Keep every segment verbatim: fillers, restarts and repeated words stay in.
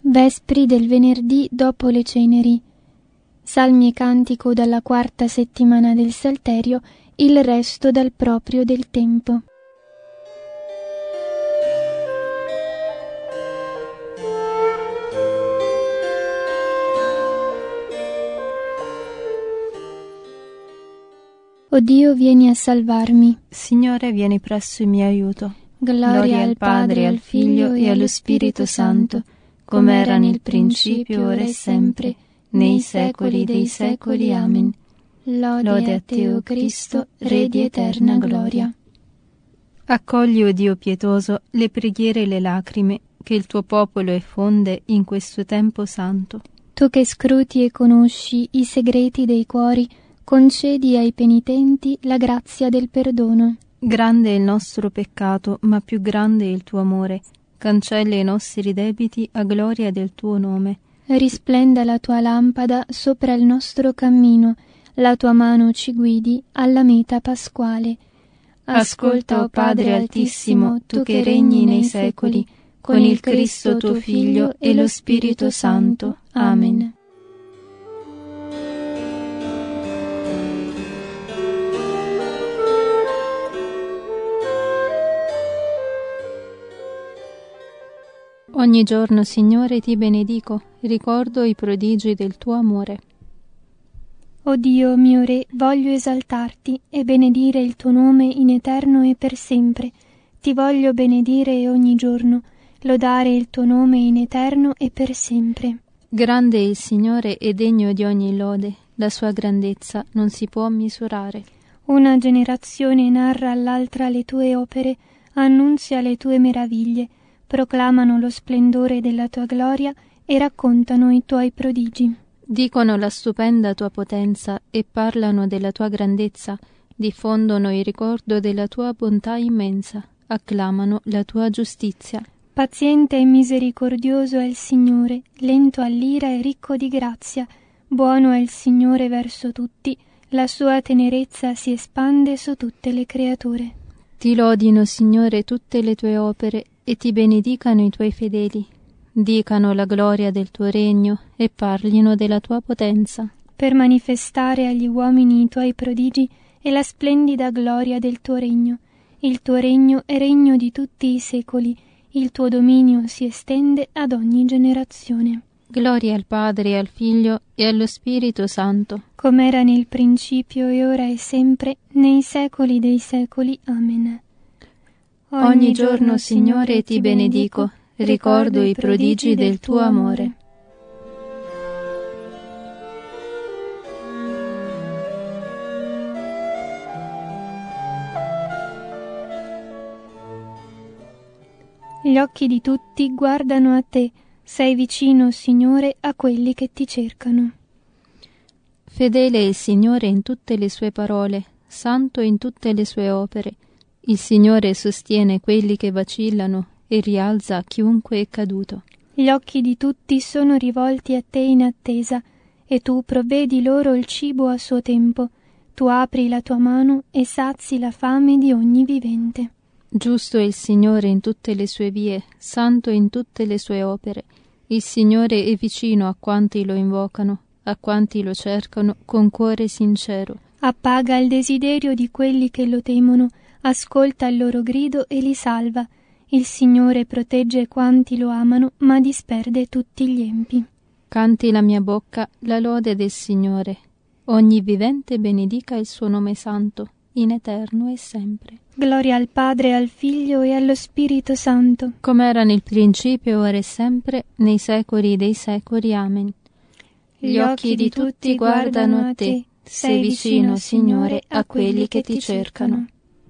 Vespri del venerdì dopo le ceneri. Salmi e cantico dalla quarta settimana del Salterio, il resto dal proprio del tempo. O Dio, vieni a salvarmi. Signore, vieni presso in mio aiuto. Gloria, Gloria al Padre, al Figlio e allo Spirito Santo, come era nel principio, ora e sempre, nei secoli dei secoli. Amen. Lode a te, o Cristo, Re di eterna gloria. Accogli, o Dio pietoso, le preghiere e le lacrime che il tuo popolo effonde in questo tempo santo. Tu che scruti e conosci i segreti dei cuori, concedi ai penitenti la grazia del perdono. Grande è il nostro peccato, ma più grande è il tuo amore. Cancella i nostri debiti a gloria del tuo nome. Risplenda la tua lampada sopra il nostro cammino, la tua mano ci guidi alla meta pasquale. Ascolta, o Padre Altissimo, tu che regni nei secoli, con il Cristo tuo Figlio e lo Spirito Santo. Amen. Ogni giorno, Signore, ti benedico, ricordo i prodigi del tuo amore. O Dio mio Re, voglio esaltarti e benedire il tuo nome in eterno e per sempre. Ti voglio benedire ogni giorno, lodare il tuo nome in eterno e per sempre. Grande è il Signore e degno di ogni lode, la sua grandezza non si può misurare. Una generazione narra all'altra le tue opere, annunzia le tue meraviglie, proclamano lo splendore della tua gloria e raccontano i tuoi prodigi. Dicono la stupenda tua potenza e parlano della tua grandezza, diffondono il ricordo della tua bontà immensa, acclamano la tua giustizia. Paziente e misericordioso è il Signore, lento all'ira e ricco di grazia. Buono è il Signore verso tutti, la sua tenerezza si espande su tutte le creature. Ti lodino, Signore, tutte le tue opere e ti benedicano i tuoi fedeli. Dicano la gloria del tuo regno e parlino della tua potenza. Per manifestare agli uomini i tuoi prodigi e la splendida gloria del tuo regno. Il tuo regno è regno di tutti i secoli, il tuo dominio si estende ad ogni generazione. Gloria al Padre, al Figlio e allo Spirito Santo, come era nel principio e ora e sempre, nei secoli dei secoli. Amen. Ogni, Ogni giorno, Signore, ti benedico, ricordo i prodigi del tuo amore. Gli occhi di tutti guardano a te, sei vicino, Signore, a quelli che ti cercano. Fedele è il Signore in tutte le sue parole, santo in tutte le sue opere. Il Signore sostiene quelli che vacillano e rialza chiunque è caduto. Gli occhi di tutti sono rivolti a te in attesa, e tu provvedi loro il cibo a suo tempo. Tu apri la tua mano e sazi la fame di ogni vivente. Giusto è il Signore in tutte le sue vie, santo in tutte le sue opere. Il Signore è vicino a quanti lo invocano, a quanti lo cercano con cuore sincero. Appaga il desiderio di quelli che lo temono, ascolta il loro grido e li salva. Il Signore protegge quanti lo amano, ma disperde tutti gli empi. Canti la mia bocca la lode del Signore. Ogni vivente benedica il suo nome santo, in eterno e sempre. Gloria al Padre, al Figlio e allo Spirito Santo, come era nel principio, ora e sempre, nei secoli dei secoli. Amen. Gli occhi di tutti guardano a te, sei vicino, Signore, a quelli che ti cercano.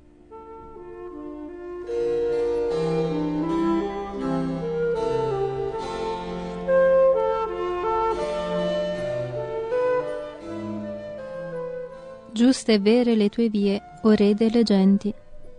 Giuste e vere le tue vie, o Re delle genti.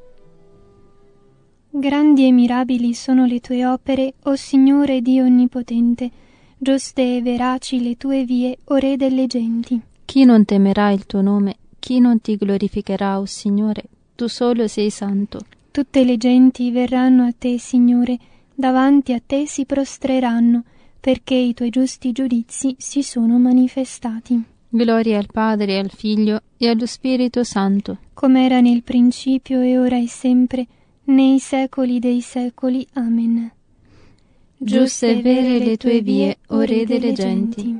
Grandi e mirabili sono le tue opere, o Signore Dio Onnipotente. Giuste e veraci le tue vie, o Re delle genti. Chi non temerà il tuo nome? Chi non ti glorificherà, o Signore? Tu solo sei santo. Tutte le genti verranno a te, Signore, davanti a te si prostreranno. perché i tuoi giusti giudizi si sono manifestati. Gloria al Padre, e al Figlio, e allo Spirito Santo, come era nel principio, e ora e sempre, nei secoli dei secoli. Amen. Giuste e vere le tue vie, o Re delle genti.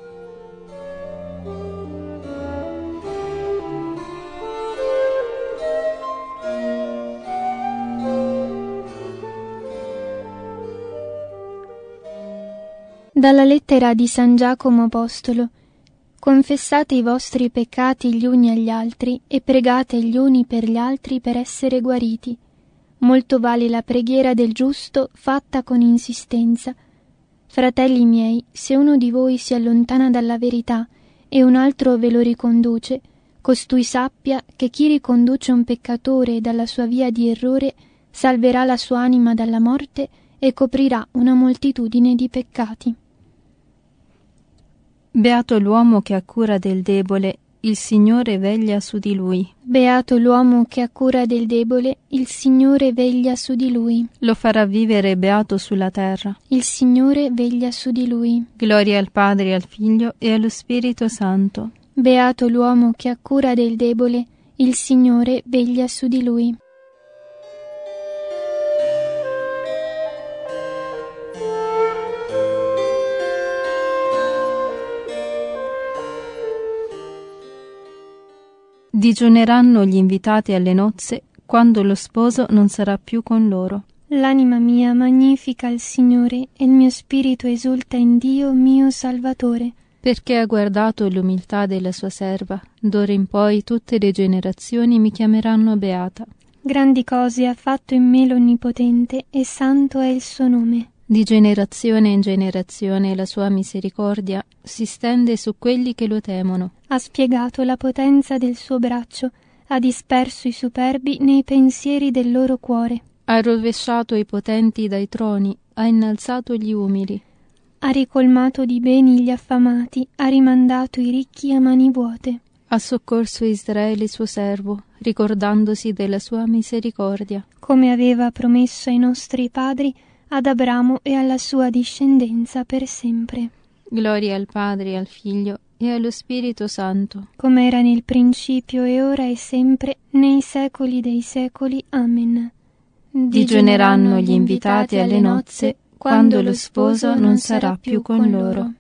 Dalla lettera di San Giacomo Apostolo. Confessate i vostri peccati gli uni agli altri e pregate gli uni per gli altri per essere guariti. Molto vale la preghiera del giusto fatta con insistenza. Fratelli miei, se uno di voi si allontana dalla verità e un altro ve lo riconduce, costui sappia che chi riconduce un peccatore dalla sua via di errore salverà la sua anima dalla morte e coprirà una moltitudine di peccati. Beato l'uomo che ha cura del debole, il Signore veglia su di lui. Beato l'uomo che ha cura del debole, il Signore veglia su di lui. Lo farà vivere beato sulla terra. Il Signore veglia su di lui. Gloria al Padre, al Figlio e allo Spirito Santo. Beato l'uomo che ha cura del debole, il Signore veglia su di lui. Digiuneranno gli invitati alle nozze quando lo sposo non sarà più con loro. L'anima mia magnifica il Signore e il mio spirito esulta in Dio mio Salvatore, perché ha guardato l'umiltà della sua serva. D'ora in poi tutte le generazioni mi chiameranno beata. Grandi cose ha fatto in me l'Onnipotente e santo è il suo nome. Di generazione in generazione la sua misericordia si stende su quelli che lo temono. Ha spiegato la potenza del suo braccio, ha disperso i superbi nei pensieri del loro cuore. Ha rovesciato i potenti dai troni, ha innalzato gli umili. Ha ricolmato di beni gli affamati, ha rimandato i ricchi a mani vuote. Ha soccorso Israele suo servo, ricordandosi della sua misericordia. Come aveva promesso ai nostri padri, ad Abramo e alla sua discendenza per sempre. Gloria al Padre, al Figlio e allo Spirito Santo, come era nel principio e ora e sempre, nei secoli dei secoli. Amen. Digiuneranno gli invitati alle nozze quando lo sposo non sarà più con loro.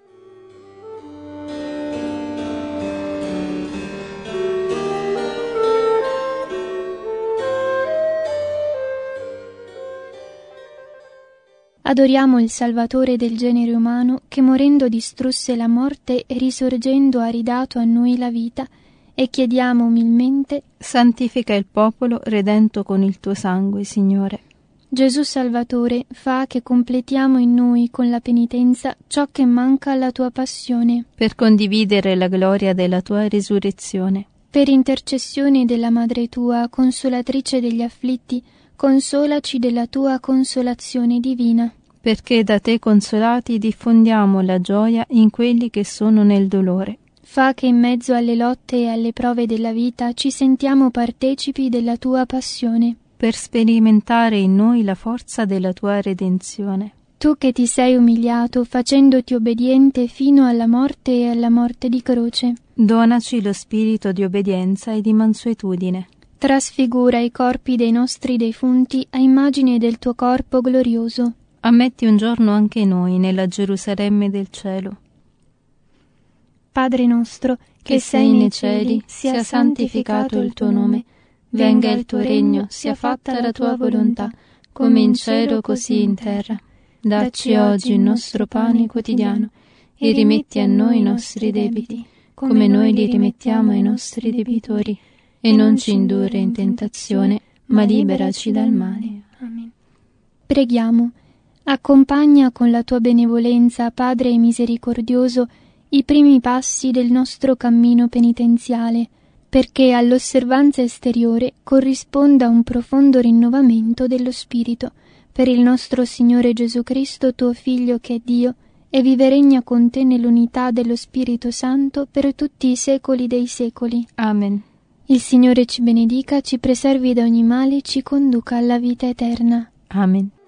Adoriamo il Salvatore del genere umano che morendo distrusse la morte e risorgendo ha ridato a noi la vita, e chiediamo umilmente: santifica il popolo redento con il tuo sangue, Signore. Gesù Salvatore, fa che completiamo in noi con la penitenza ciò che manca alla tua passione, per condividere la gloria della tua risurrezione. Per intercessione della Madre tua, consolatrice degli afflitti, consolaci della tua consolazione divina. Perché da te consolati diffondiamo la gioia in quelli che sono nel dolore. Fa che in mezzo alle lotte e alle prove della vita ci sentiamo partecipi della tua passione, per sperimentare in noi la forza della tua redenzione. Tu che ti sei umiliato facendoti obbediente fino alla morte e alla morte di croce, donaci lo spirito di obbedienza e di mansuetudine. Trasfigura i corpi dei nostri defunti a immagine del tuo corpo glorioso. Ammetti un giorno anche noi nella Gerusalemme del cielo. Padre nostro, che, che sei nei cieli, sia santificato il tuo nome. Venga il tuo regno, sia fatta la tua volontà, come in cielo così in terra. Dacci oggi il nostro pane quotidiano e rimetti a noi i nostri debiti, come noi li rimettiamo ai nostri debitori. E non ci indurre in tentazione, ma liberaci dal male. Amen. Preghiamo. Accompagna con la tua benevolenza, Padre misericordioso, i primi passi del nostro cammino penitenziale, perché all'osservanza esteriore corrisponda un profondo rinnovamento dello spirito. Per il nostro Signore Gesù Cristo, tuo Figlio che è Dio, e vive e regna con te nell'unità dello Spirito Santo per tutti i secoli dei secoli. Amen. Il Signore ci benedica, ci preservi da ogni male, ci conduca alla vita eterna. Amen.